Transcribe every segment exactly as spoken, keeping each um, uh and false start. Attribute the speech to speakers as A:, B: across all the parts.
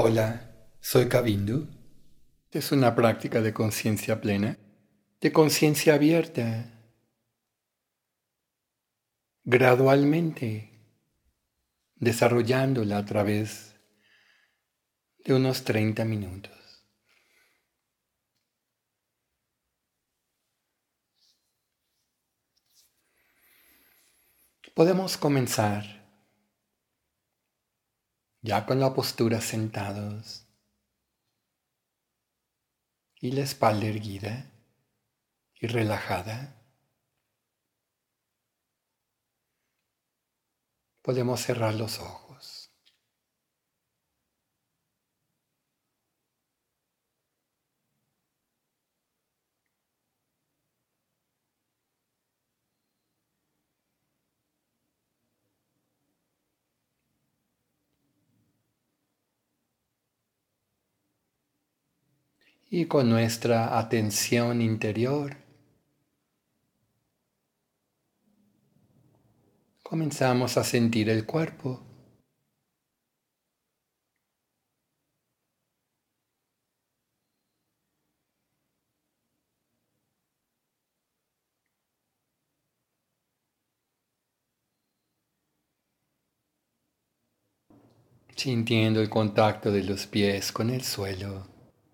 A: Hola, soy Kavindu. Es una práctica de conciencia plena, de conciencia abierta, gradualmente desarrollándola a través de unos treinta minutos. Podemos comenzar ya con la postura sentados y la espalda erguida y relajada. Podemos cerrar los ojos. Y con nuestra atención interior comenzamos a sentir el cuerpo. Sintiendo el contacto de los pies con el suelo.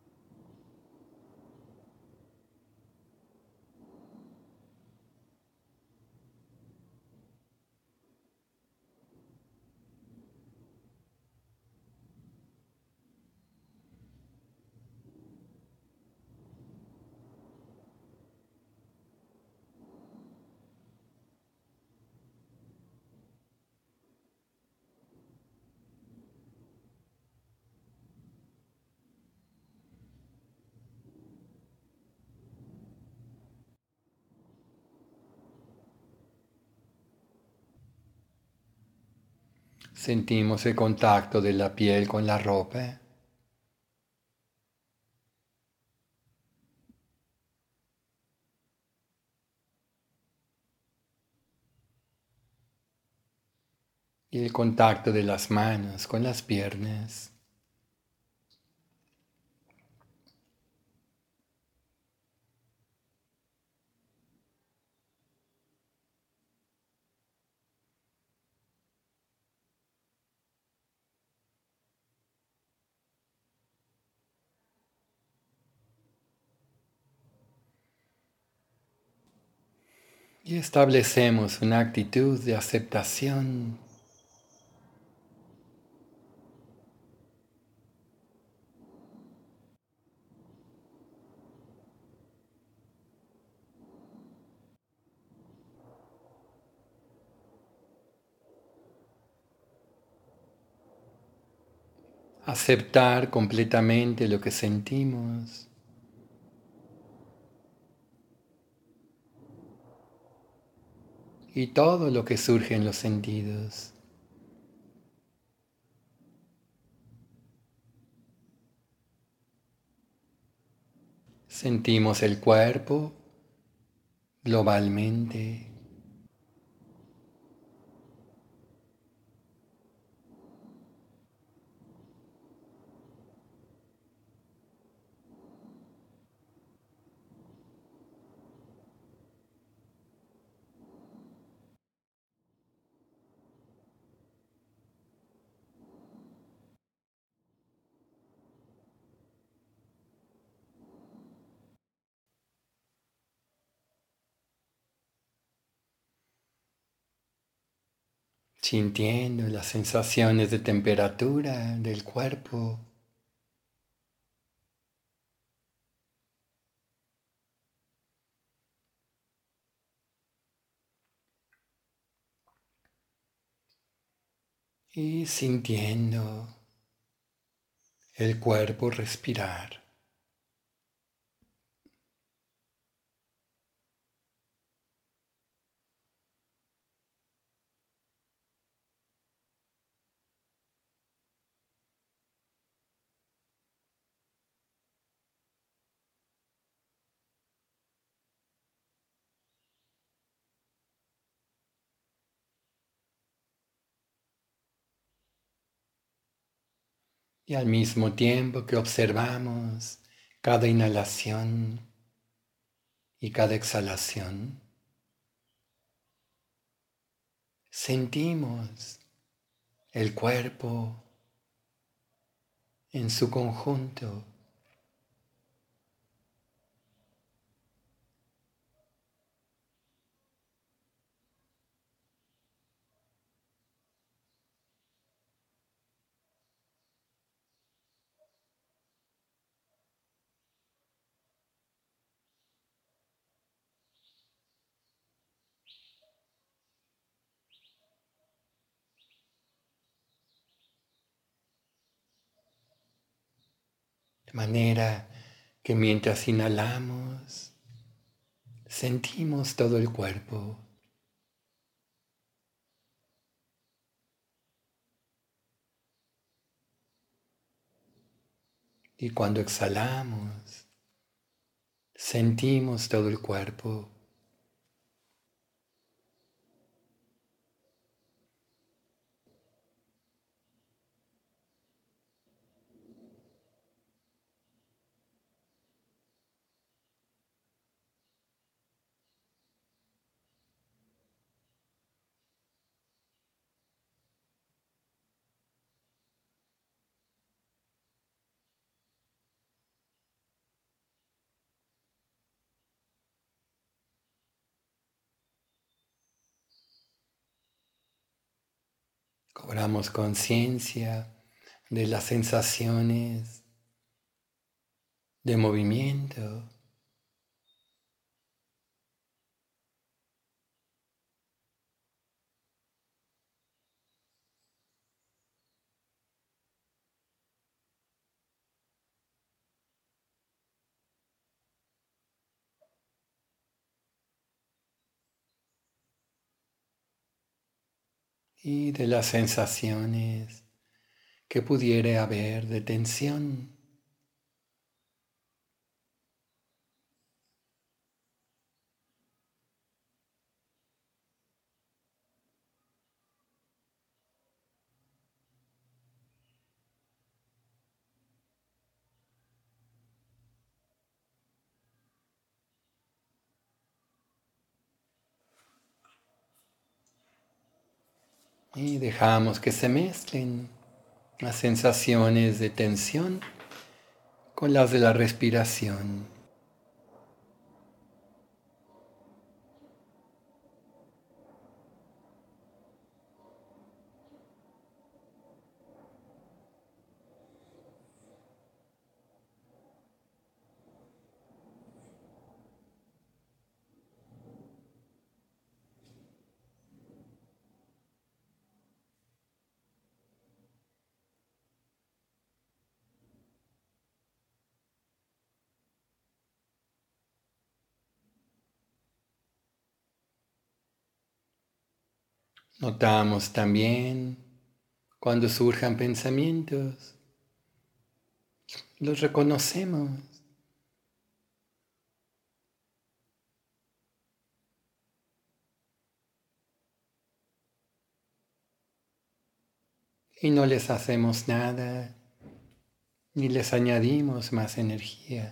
A: Sentimos el contacto de la piel con la ropa. Y el contacto de las manos con las piernas. Y establecemos una actitud de aceptación. Aceptar completamente lo que sentimos. Y todo lo que surge en los sentidos. Sentimos el cuerpo globalmente. Sintiendo las sensaciones de temperatura del cuerpo. Y sintiendo el cuerpo respirar. Y al mismo tiempo que observamos cada inhalación y cada exhalación, sentimos el cuerpo en su conjunto. De manera que mientras inhalamos, sentimos todo el cuerpo. Y cuando exhalamos, sentimos todo el cuerpo. Cobramos conciencia de las sensaciones de movimiento. Y de las sensaciones que pudiera haber de tensión. Y dejamos que se mezclen las sensaciones de tensión con las de la respiración. Notamos también cuando surjan pensamientos, los reconocemos y no les hacemos nada, ni les añadimos más energía.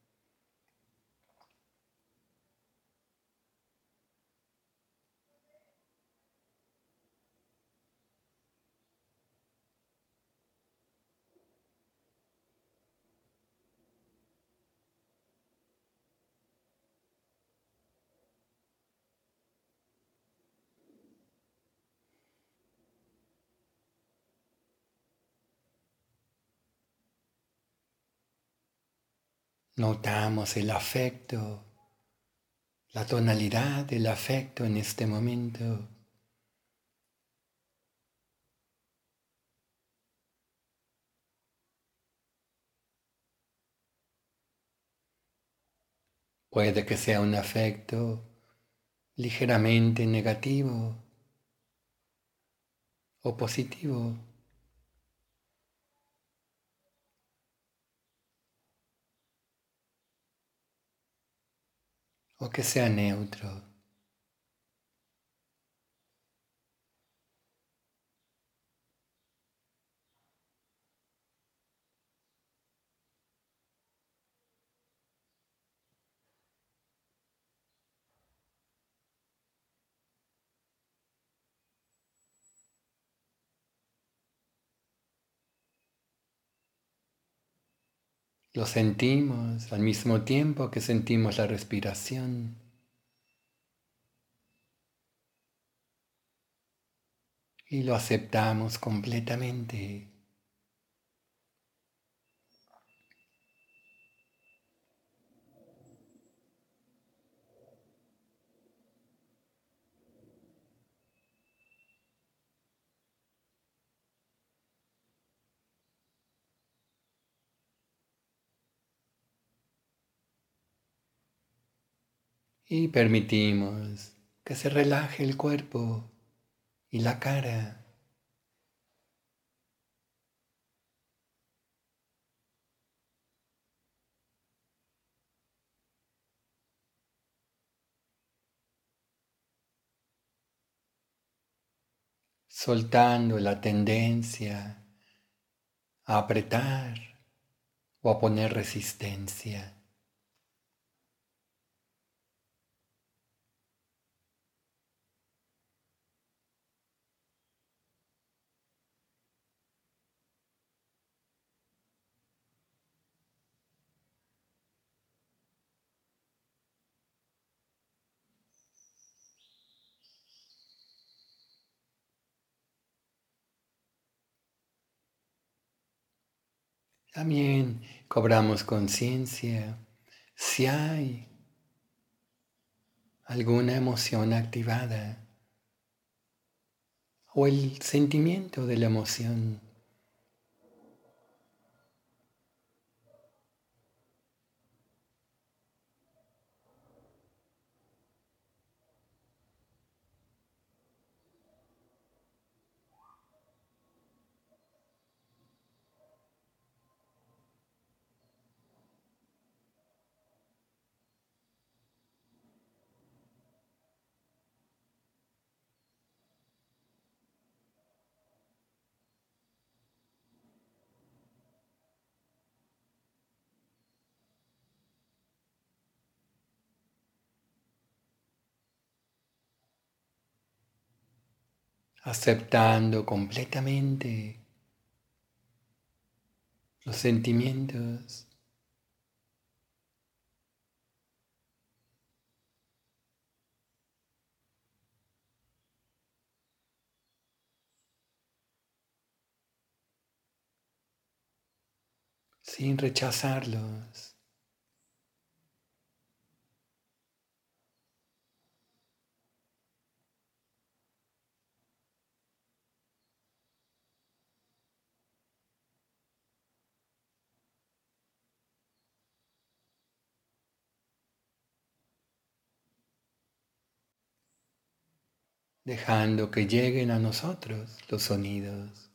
A: Notamos el afecto, la tonalidad del afecto en este momento. Puede que sea un afecto ligeramente negativo o positivo, o que sea neutro. Lo sentimos al mismo tiempo que sentimos la respiración. Y lo aceptamos completamente. Y permitimos que se relaje el cuerpo y la cara. Soltando la tendencia a apretar o a poner resistencia. También cobramos conciencia si hay alguna emoción activada o el sentimiento de la emoción. Aceptando completamente los sentimientos. Sin rechazarlos. Dejando que lleguen a nosotros los sonidos.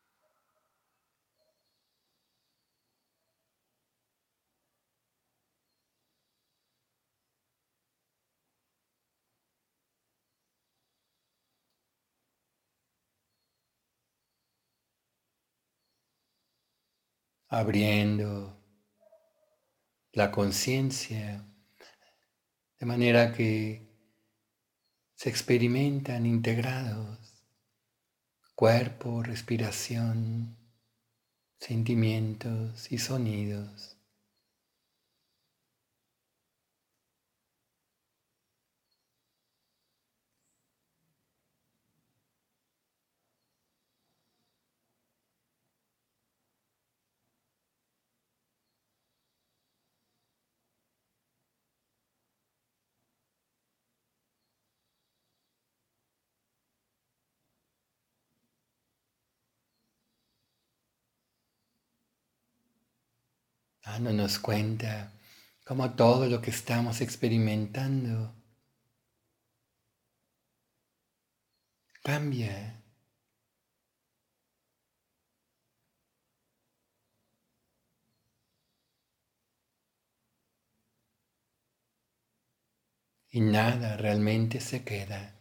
A: Abriendo la conciencia de manera que se experimentan integrados cuerpo, respiración, sentimientos y sonidos. Dándonos cuenta cómo todo lo que estamos experimentando cambia y nada realmente se queda.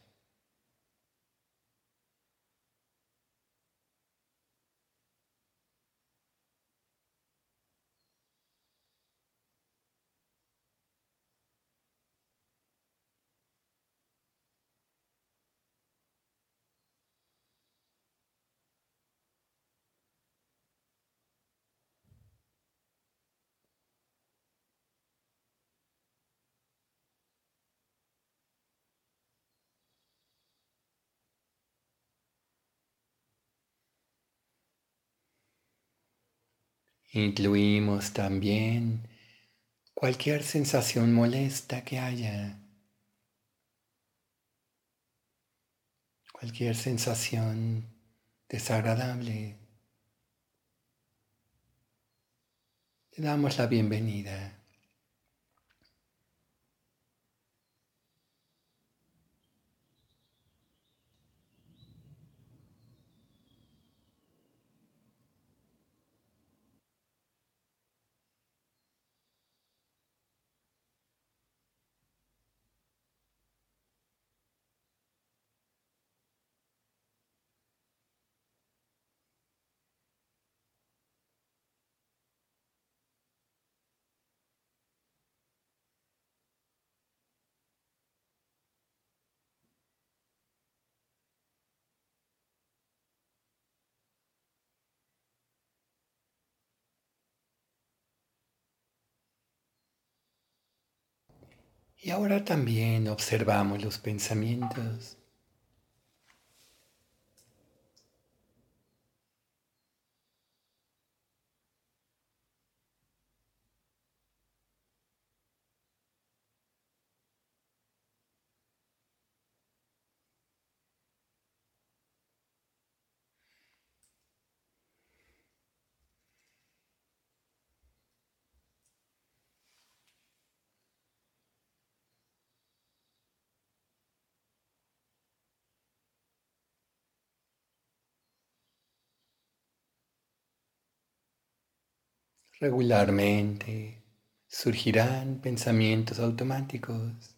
A: Incluimos también cualquier sensación molesta que haya, cualquier sensación desagradable. Le damos la bienvenida. Y ahora también observamos los pensamientos. Regularmente surgirán pensamientos automáticos.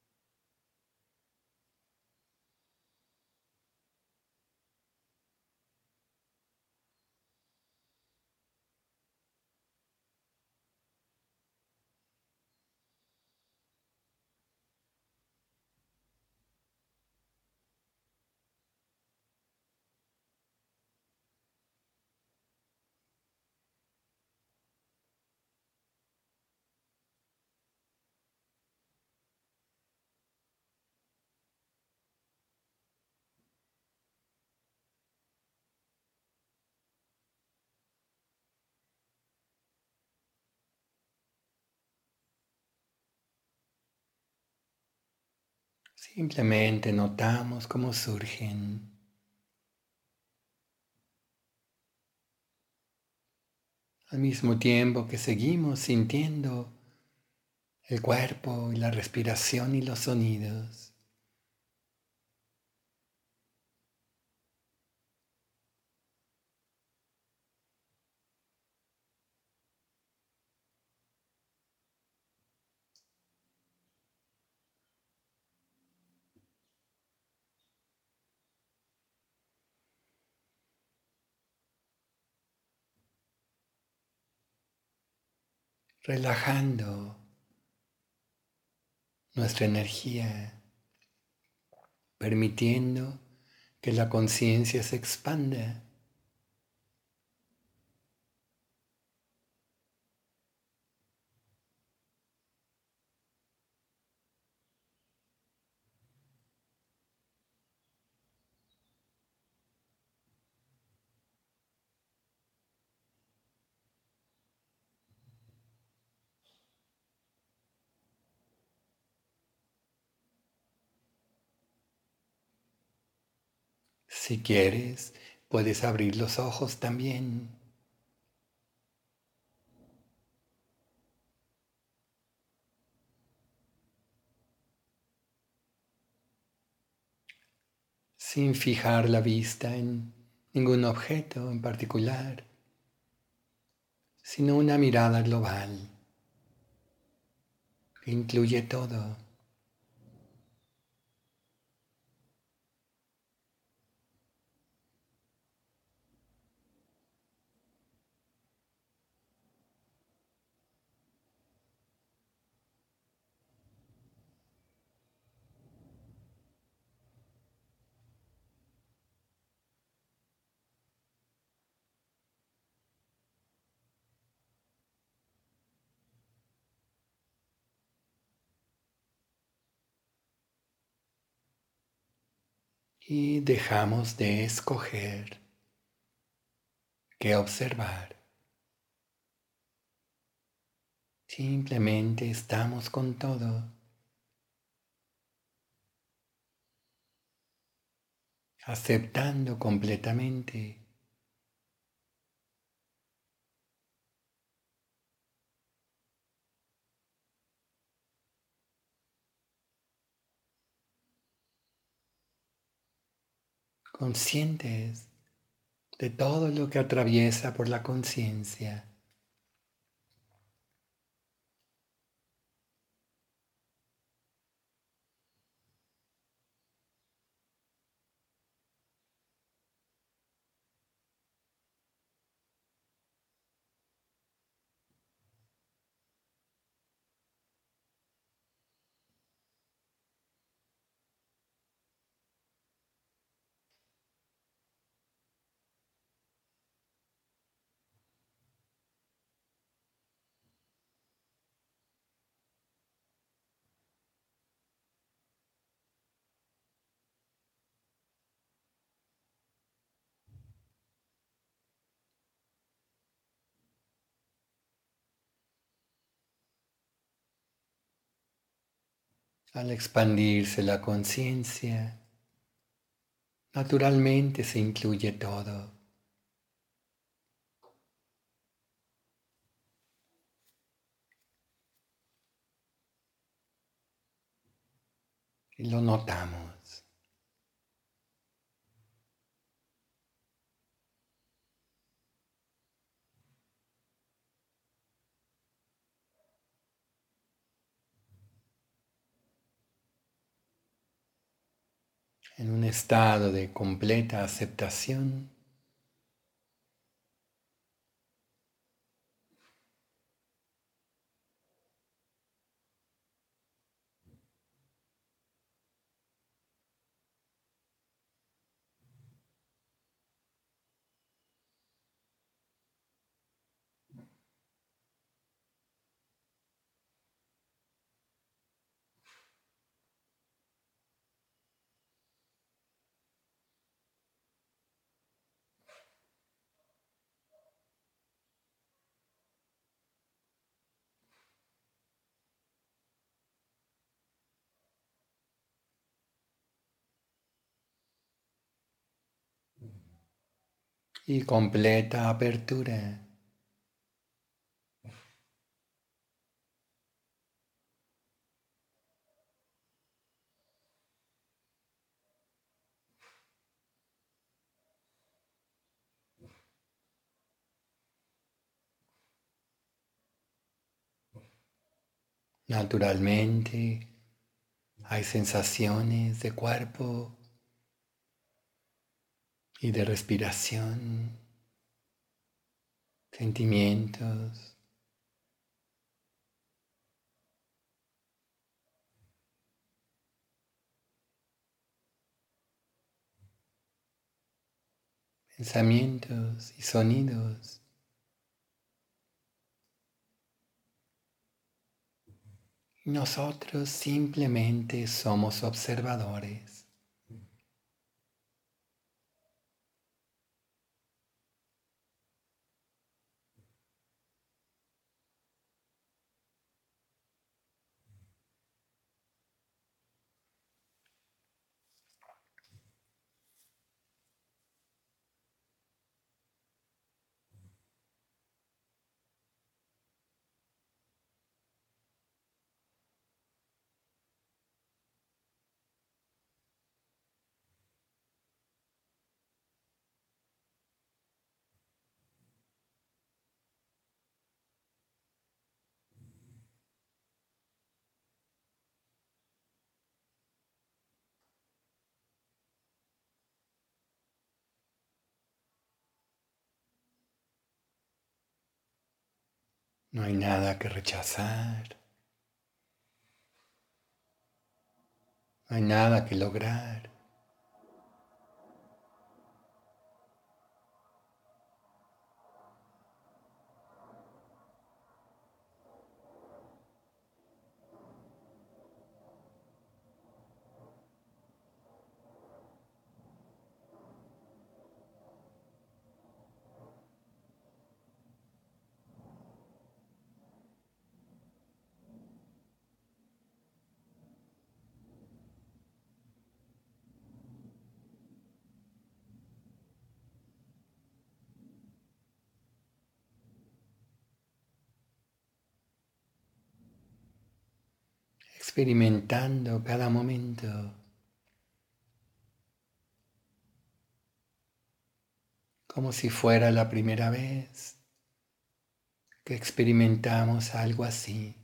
A: Simplemente notamos cómo surgen al mismo tiempo que seguimos sintiendo el cuerpo y la respiración y los sonidos. Relajando nuestra energía, permitiendo que la conciencia se expanda. Si quieres, puedes abrir los ojos también, sin fijar la vista en ningún objeto en particular, sino una mirada global que incluye todo. Y dejamos de escoger qué observar. Simplemente estamos con todo, aceptando completamente. Conscientes de todo lo que atraviesa por la conciencia. Al expandirse la conciencia, naturalmente se incluye todo. Y lo notamos. En un estado de completa aceptación, y completa apertura. Naturalmente hay sensaciones de cuerpo y de respiración, sentimientos, pensamientos y sonidos. Y nosotros simplemente somos observadores. No hay nada que rechazar, no hay nada que lograr. experimentando cada momento como si fuera la primera vez que experimentamos algo así.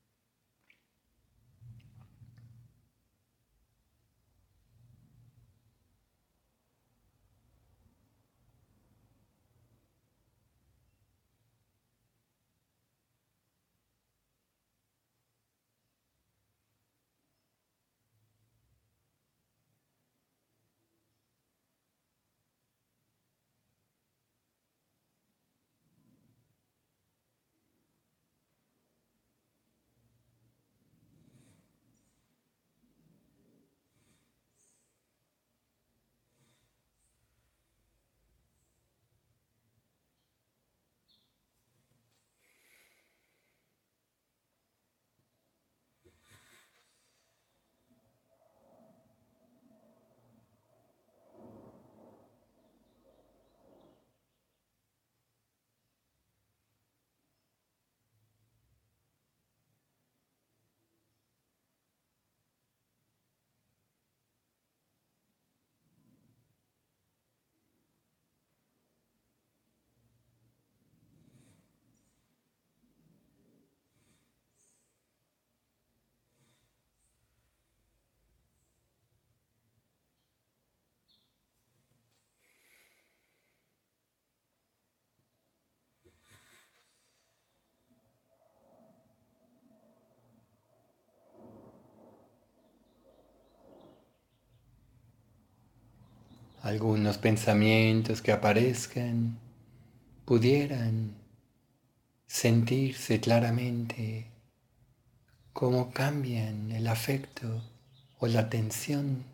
A: Algunos pensamientos que aparezcan pudieran sentirse claramente cómo cambian el afecto o la tensión.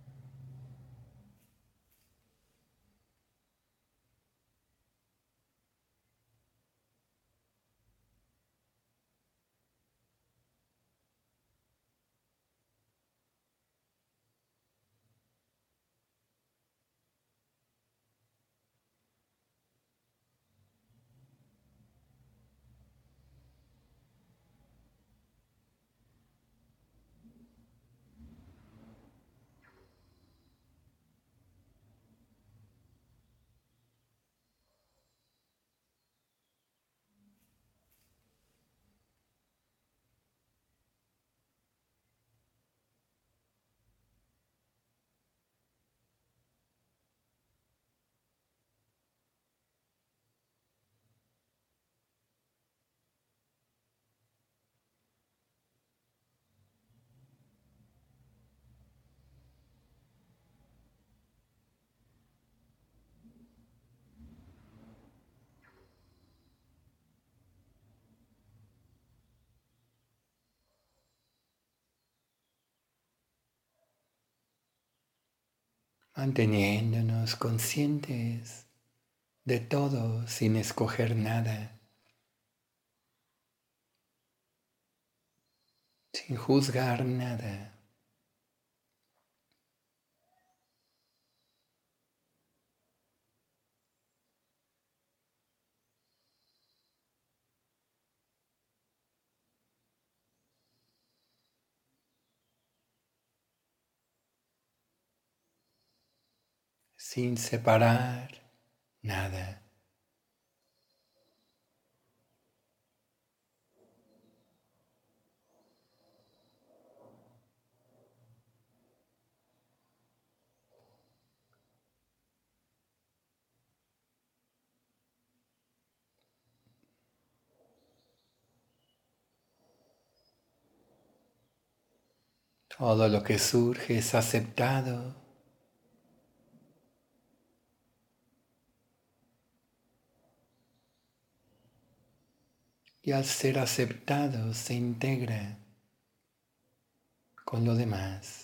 A: Manteniéndonos conscientes de todo sin escoger nada, sin juzgar nada. Sin separar nada. Todo lo que surge es aceptado y al ser aceptado se integra con lo demás.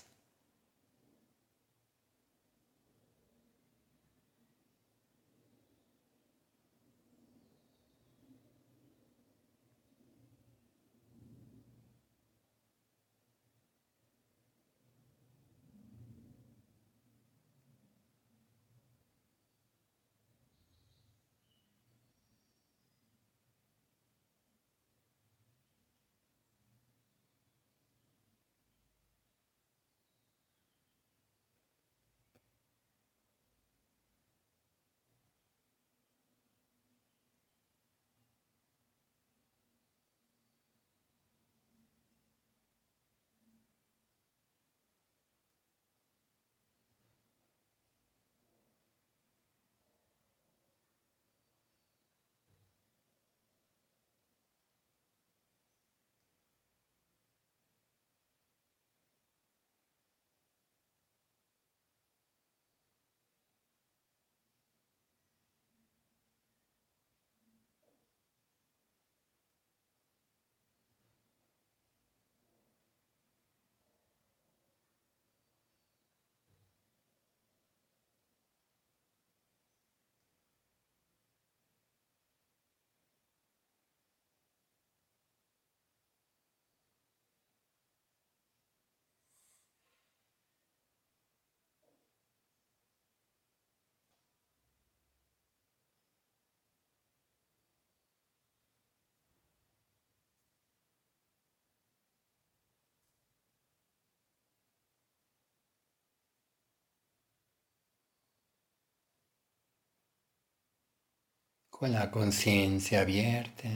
A: con la conciencia abierta.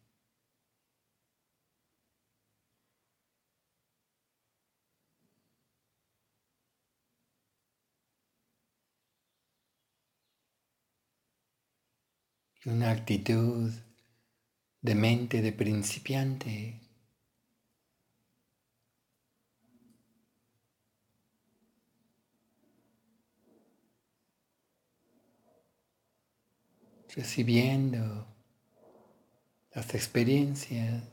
A: Una actitud de mente de principiante. Recibiendo las experiencias.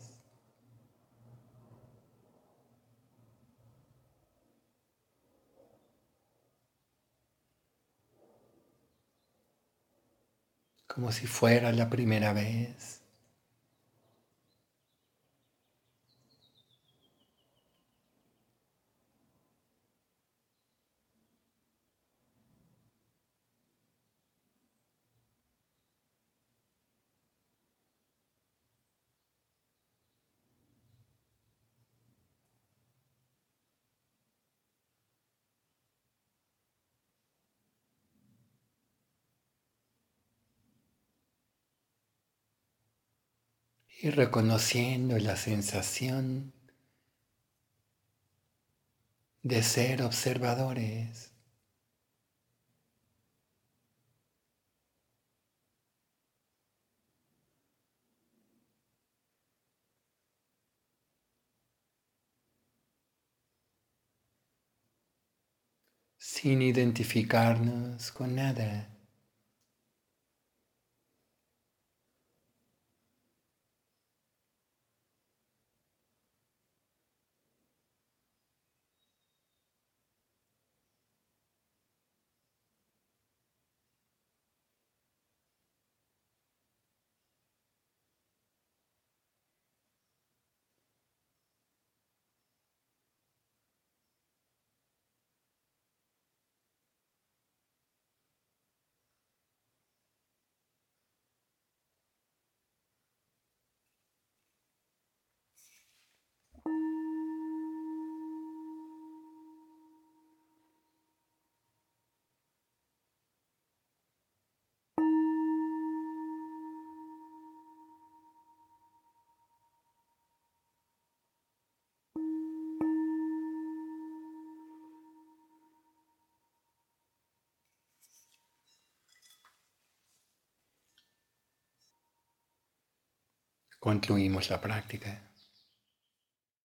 A: Como si fuera la primera vez. Y reconociendo la sensación de ser observadores. Sin identificarnos con nada. Concluimos la práctica.